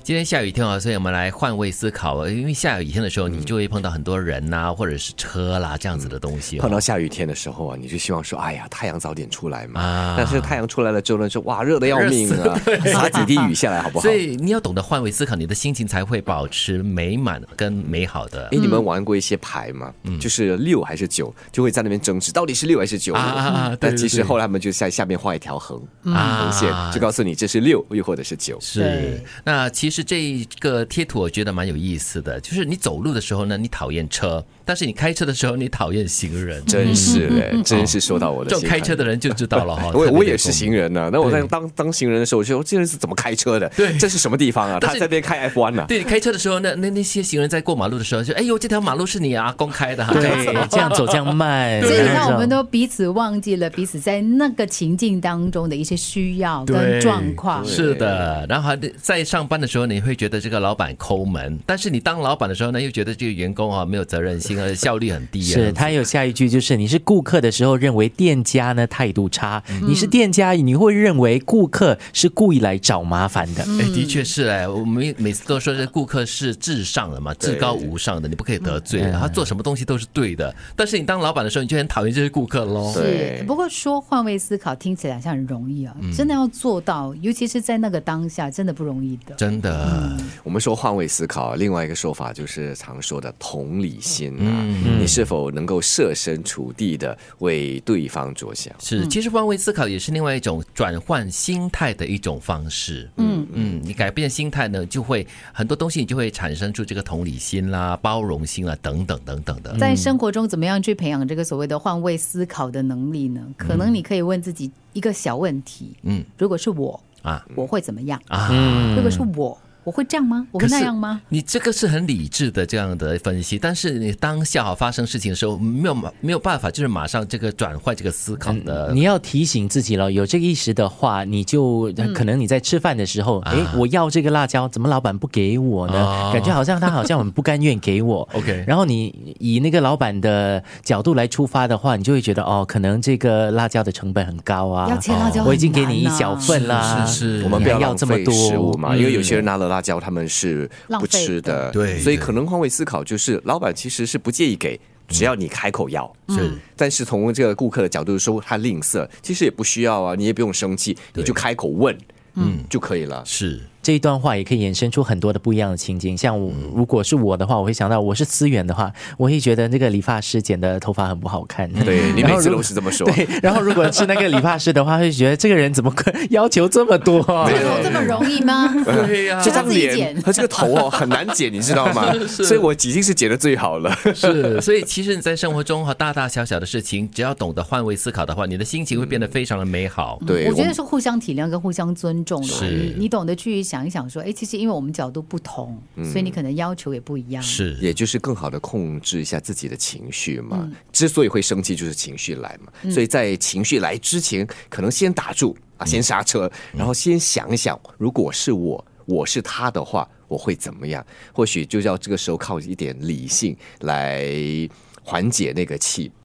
今天下雨天啊，所以我们来换位思考。因为下雨天的时候，你就会碰到很多人呐、或者是车啦这样子的东西、 碰到下雨天的时候啊，你就希望说，哎呀，太阳早点出来嘛。但是太阳出来了之后呢，就哇，热得要命啊，洒几滴雨下来好不好？ 所以你要懂得换位思考，你的心情才会保持美满跟美好的。 你们玩过一些牌吗？就是6还是9，就会在那边争执，到底是6还是9？但其实后来他们就在下面画一条横线，就告诉你这是6，又或者是9。 是，那其实这个贴图我觉得蛮有意思的，就是你走路的时候呢，你讨厌车，但是你开车的时候你讨厌行人。 真是嘞，真是说到我的心。 这种开车的人就知道了哈。 我也是行人呢，那我在当行人的时候，我就说这人是怎么开车的？对，这是什么地方啊？他在那边开 F1 呢？ 对，开车的时候那些行人在过马路的时候就，哎呦，这条马路是你啊公开的哈。 对，这样走这样慢。 所以让我们都彼此忘记了彼此在那个情境当中的一些需要跟状况。 是的，然后在上班的时候你会觉得这个老板抠门，但是你当老板的时候呢，又觉得这个员工啊没有责任心，而且效率很低。 是，他有下一句就是你是顾客的时候认为店家呢态度差，你是店家你会认为顾客是故意来找麻烦的。 的确是我们每次都说这顾客是至上的嘛，至高无上的，你不可以得罪他做什么东西都是对的。但是你当老板的时候，你就很讨厌这些顾客咯。 是，不过说换位思考听起来像很容易啊，真的要做到，尤其是在那个当下，真的不容易的。 真的， 我们说换位思考，另外一个说法就是常说的同理心啊，你是否能够设身处地的为对方着想？ 是，其实换位思考也是另外一种转换心态的一种方式。你改变心态呢，就会很多东西你就会产生出这个同理心啦、包容心啦等等等等的。 在生活中怎么样去培养这个所谓的换位思考的能力呢？可能你可以问自己一个小问题，如果是我我会怎么样如果是我会这样吗？我会那样吗？ 你这个是很理智的这样的分析，但是你当下发生事情的时候，没有办法，就是马上这个转换这个思考的。 你要提醒自己了，有这个意识的话，你就可能你在吃饭的时候，我要这个辣椒，怎么老板不给我呢？感觉好像他好像很不甘愿给我。 OK， 然后你以那个老板的角度来出发的话，你就会觉得可能这个辣椒的成本很高啊， 要切辣椒很难啊， 我已经给你一小份啦， 是我们不要要这么多食物嘛，因为有些人拿了辣椒他们是不吃的， 对， 所以可能换位思考就是老板其实是不介意给，只要你开口要。但是从这个顾客的角度说他吝啬，其实也不需要啊，你也不用生气，你就开口问就可以了。 是。 这一段话也可以衍生出很多的不一样的情景，像如果是我的话，我会想到我是思远的话，我会觉得那个理发师剪的头发很不好看。 对，你每次都是这么说。 对，然后如果是那个理发师的话，会觉得这个人怎么要求这么多？ 这么容易吗？ 对呀， 这张脸和这个头很难剪，你知道吗？所以我已经是剪得最好了。 是，所以其实你在生活中大大小小的事情，只要懂得换位思考的话，你的心情会变得非常的美好。 对， 我觉得是互相体谅跟互相尊重的。 是， 你懂得去想一想说，其实因为我们角度不同，所以你可能要求也不一样。 是， 也就是更好的控制一下自己的情绪嘛。之所以会生气，就是情绪来嘛。所以在情绪来之前，可能先打住先刹车，然后先想一想，如果是我是他的话，我会怎么样？或许就要这个时候靠一点理性来缓解那个气。